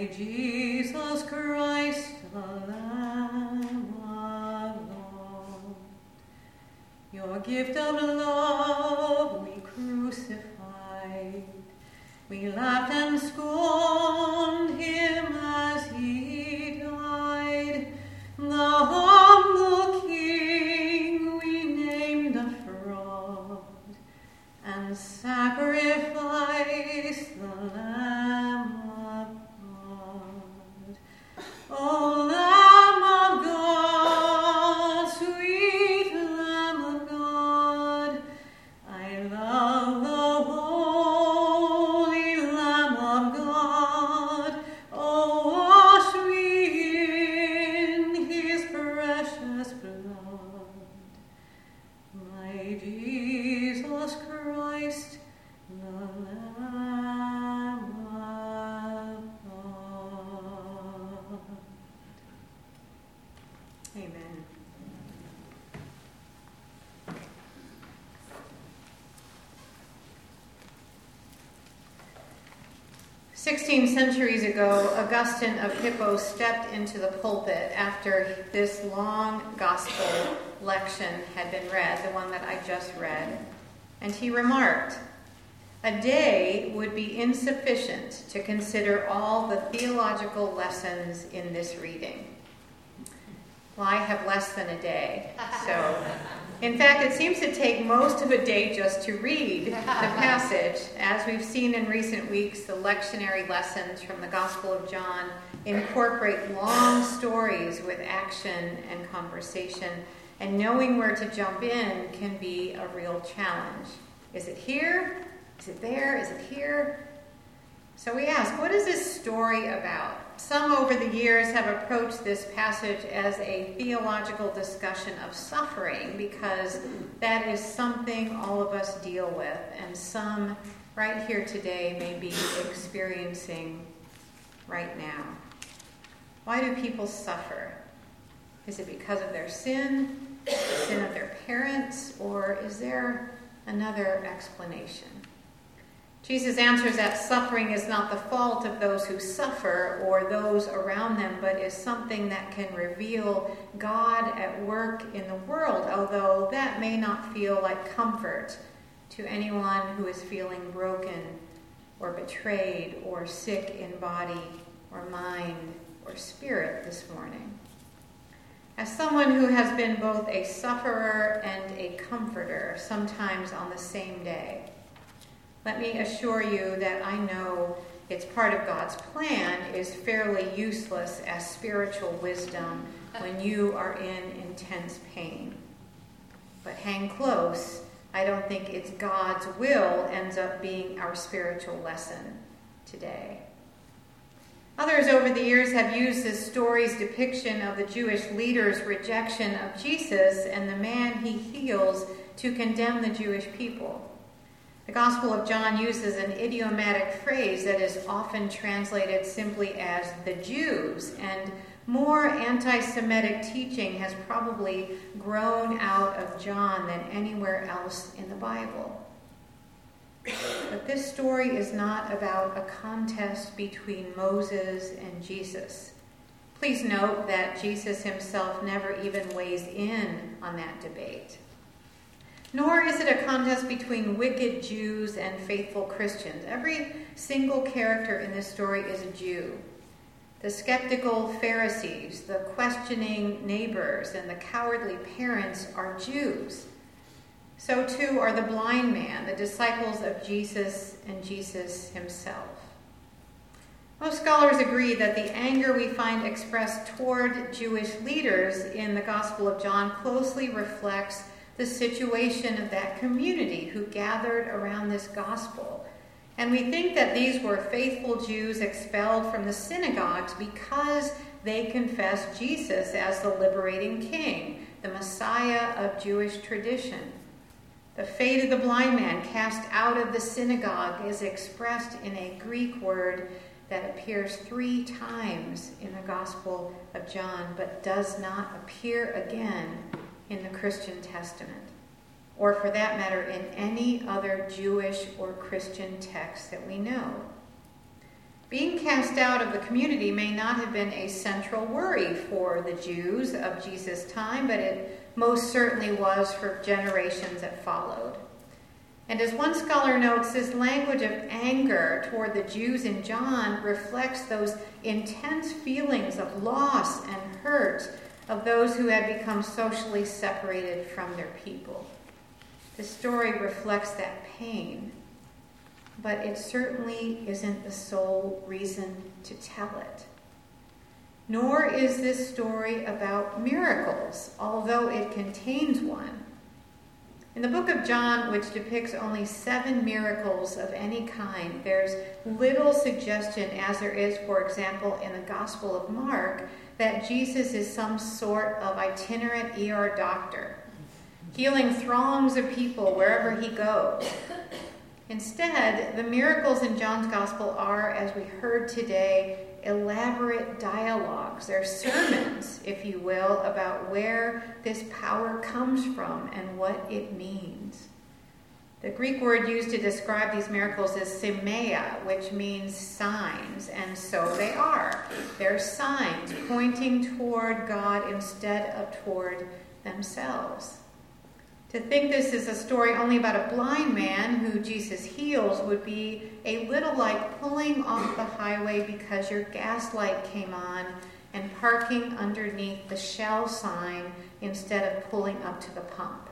My Jesus Christ, the Lamb of God, your gift of love we crucified. We laughed and scorned him as he died. The humble king we named a fraud, and sacrificed the Lamb of God. O Lamb of God, sweet Lamb of God, I love the holy Lamb of God. Oh, wash me in his precious blood. My Jesus Christ, the Lamb of God. Amen. "16 centuries ago, Augustine of Hippo stepped into the pulpit after this long gospel lection had been read, the one that I just read, and he remarked, 'A day would be insufficient to consider all the theological lessons in this reading.' Well, I have less than a day, so in fact, it seems to take most of a day just to read the passage. As we've seen in recent weeks, the lectionary lessons from the Gospel of John incorporate long stories with action and conversation, and knowing where to jump in can be a real challenge. Is it here? Is it there? Is it here? So we ask, what is this story about? Some over the years have approached this passage as a theological discussion of suffering because that is something all of us deal with, and some right here today may be experiencing right now. Why do people suffer? Is it because of their sin, the sin of their parents, or is there another explanation? Jesus answers that suffering is not the fault of those who suffer or those around them, but is something that can reveal God at work in the world, although that may not feel like comfort to anyone who is feeling broken or betrayed or sick in body or mind or spirit this morning. As someone who has been both a sufferer and a comforter, sometimes on the same day, let me assure you that I know it's part of God's plan is fairly useless as spiritual wisdom when you are in intense pain. But hang close. I don't think it's God's will ends up being our spiritual lesson today. Others over the years have used this story's depiction of the Jewish leaders' rejection of Jesus and the man he heals to condemn the Jewish people. The Gospel of John uses an idiomatic phrase that is often translated simply as the Jews, and more anti-Semitic teaching has probably grown out of John than anywhere else in the Bible. But this story is not about a contest between Moses and Jesus. Please note that Jesus himself never even weighs in on that debate. Nor is it a contest between wicked Jews and faithful Christians. Every single character in this story is a Jew. The skeptical Pharisees, the questioning neighbors, and the cowardly parents are Jews. So too are the blind man, the disciples of Jesus, and Jesus himself. Most scholars agree that the anger we find expressed toward Jewish leaders in the Gospel of John closely reflects the situation of that community who gathered around this gospel. And we think that these were faithful Jews expelled from the synagogues because they confessed Jesus as the liberating king, the Messiah of Jewish tradition. The fate of the blind man cast out of the synagogue is expressed in a Greek word that appears 3 times in the Gospel of John, but does not appear again in the Christian Testament, or for that matter, in any other Jewish or Christian text that we know. Being cast out of the community may not have been a central worry for the Jews of Jesus' time, but it most certainly was for generations that followed. And as one scholar notes, this language of anger toward the Jews in John reflects those intense feelings of loss and hurt of those who had become socially separated from their people. The story reflects that pain, but it certainly isn't the sole reason to tell it. Nor is this story about miracles, although it contains one. In the book of John, which depicts only 7 miracles of any kind, there's little suggestion, as there is, for example, in the Gospel of Mark, that Jesus is some sort of itinerant ER doctor, healing throngs of people wherever he goes. Instead, the miracles in John's Gospel are, as we heard today, elaborate dialogues. They're sermons, if you will, about where this power comes from and what it means. The Greek word used to describe these miracles is semeia, which means signs, and so they are. They're signs pointing toward God instead of toward themselves. To think this is a story only about a blind man who Jesus heals would be a little like pulling off the highway because your gas light came on and parking underneath the Shell sign instead of pulling up to the pump.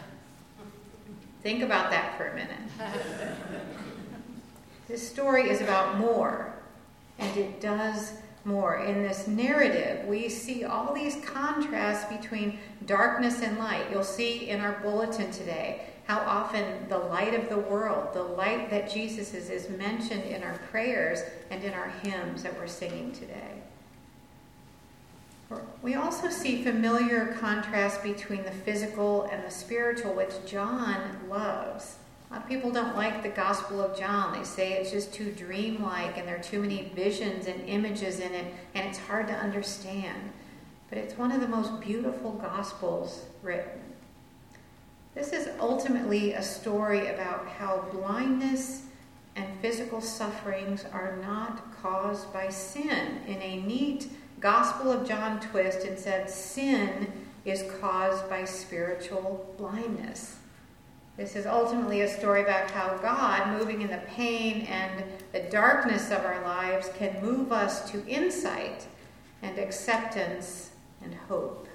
Think about that for a minute. This story is about more, and it does more. In this narrative, we see all these contrasts between darkness and light. You'll see in our bulletin today how often the light of the world, the light that Jesus is mentioned in our prayers and in our hymns that we're singing today. We also see familiar contrast between the physical and the spiritual, which John loves. A lot of people don't like the Gospel of John. They say it's just too dreamlike and there are too many visions and images in it, and it's hard to understand. But it's one of the most beautiful Gospels written. This is ultimately a story about how blindness and physical sufferings are not caused by sin. In a neat Gospel of John twist, it said sin is caused by spiritual blindness. This is ultimately a story about how God, moving in the pain and the darkness of our lives, can move us to insight and acceptance and hope.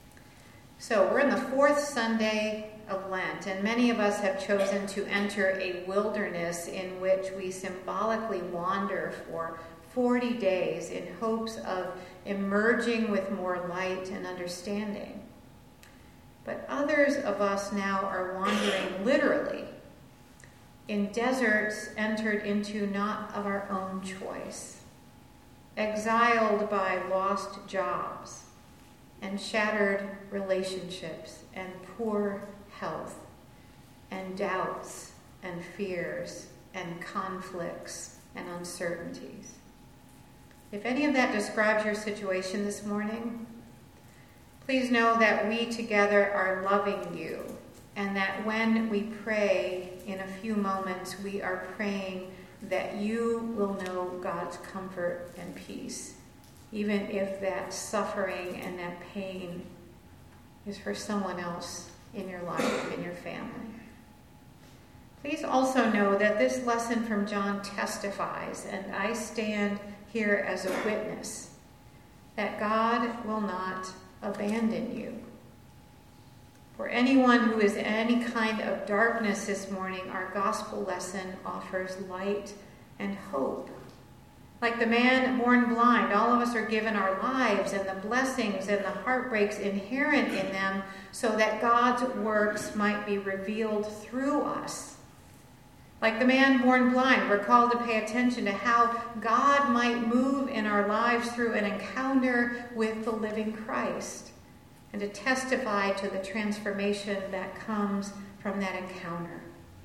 So we're in the 4th Sunday of Lent, and many of us have chosen to enter a wilderness in which we symbolically wander for 40 days in hopes of emerging with more light and understanding. But others of us now are wandering literally in deserts entered into not of our own choice, exiled by lost jobs and shattered relationships and poor health and doubts and fears and conflicts and uncertainties. If any of that describes your situation this morning, please know that we together are loving you, and that when we pray in a few moments, we are praying that you will know God's comfort and peace, even if that suffering and that pain is for someone else in your life, in your family. Please also know that this lesson from John testifies, and I stand here as a witness, that God will not abandon you. For anyone who is in any kind of darkness this morning, our gospel lesson offers light and hope. Like the man born blind, all of us are given our lives and the blessings and the heartbreaks inherent in them so that God's works might be revealed through us. Like the man born blind, we're called to pay attention to how God might move in our lives through an encounter with the living Christ, and to testify to the transformation that comes from that encounter.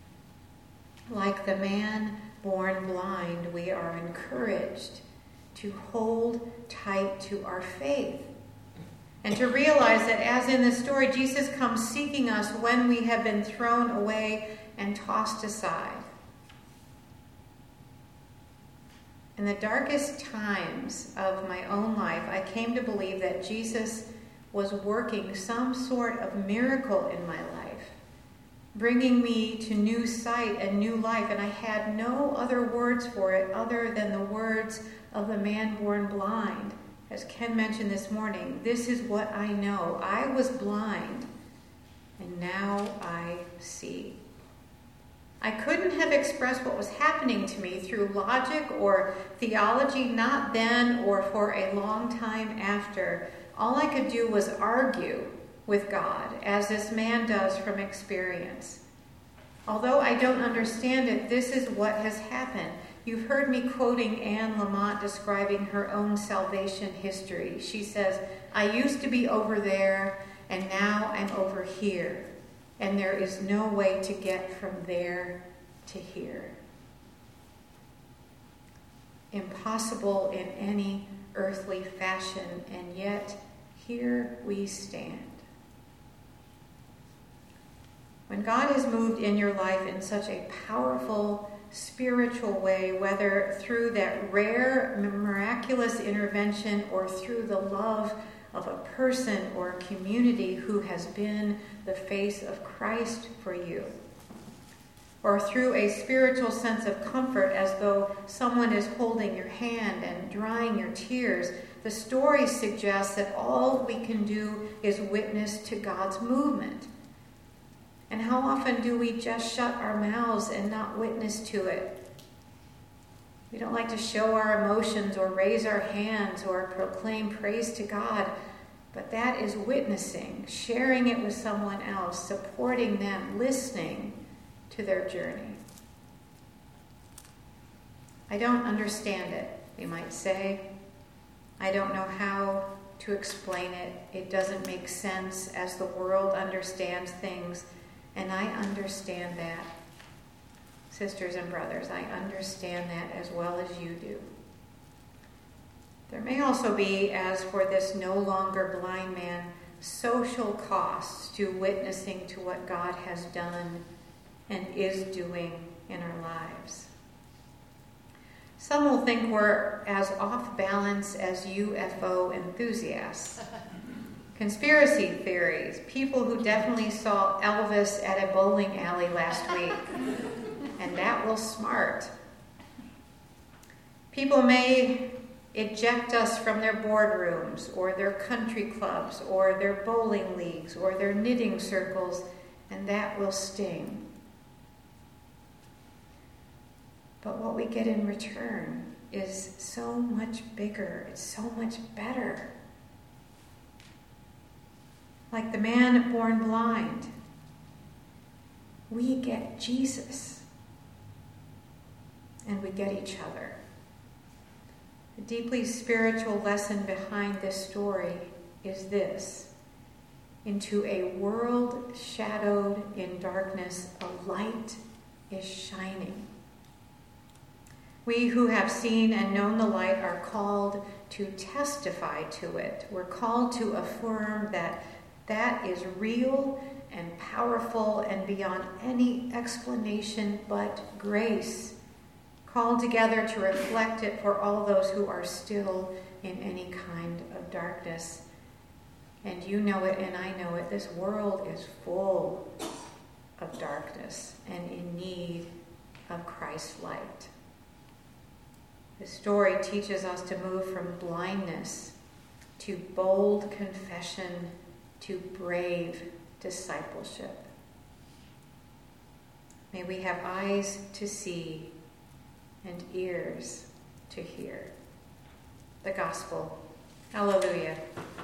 Like the man born blind, we are encouraged to hold tight to our faith and to realize that, as in this story, Jesus comes seeking us when we have been thrown away and tossed aside. In the darkest times of my own life, I came to believe that Jesus was working some sort of miracle in my life, bringing me to new sight and new life, and I had no other words for it other than the words of the man born blind. As Ken mentioned this morning, this is what I know. I was blind, and now I see. I couldn't have expressed what was happening to me through logic or theology, not then or for a long time after. All I could do was argue with God, as this man does from experience. Although I don't understand it, this is what has happened. You've heard me quoting Anne Lamott describing her own salvation history. She says, I used to be over there, and now I'm over here. And there is no way to get from there to here. Impossible in any earthly fashion, and yet here we stand. When God has moved in your life in such a powerful spiritual way, whether through that rare, miraculous intervention or through the love of a person or a community who has been the face of Christ for you, or through a spiritual sense of comfort as though someone is holding your hand and drying your tears, the story suggests that all we can do is witness to God's movement. And how often do we just shut our mouths and not witness to it? We don't like to show our emotions or raise our hands or proclaim praise to God, but that is witnessing, sharing it with someone else, supporting them, listening to their journey. I don't understand it, we might say. I don't know how to explain it. It doesn't make sense as the world understands things, and I understand that. Sisters and brothers, I understand that as well as you do. There may also be, as for this no longer blind man, social costs to witnessing to what God has done and is doing in our lives. Some will think we're as off balance as UFO enthusiasts. Conspiracy theories, people who definitely saw Elvis at a bowling alley last week, and that was smart. People may eject us from their boardrooms or their country clubs or their bowling leagues or their knitting circles, and that will sting. But what we get in return is so much bigger. It's so much better. Like the man born blind, we get Jesus, and we get each other. The deeply spiritual lesson behind this story is this: into a world shadowed in darkness, a light is shining. We who have seen and known the light are called to testify to it. We're called to affirm that that is real and powerful and beyond any explanation but grace. Called together to reflect it for all those who are still in any kind of darkness. And you know it and I know it. This world is full of darkness and in need of Christ's light. The story teaches us to move from blindness to bold confession to brave discipleship. May we have eyes to see and ears to hear. The gospel. Hallelujah.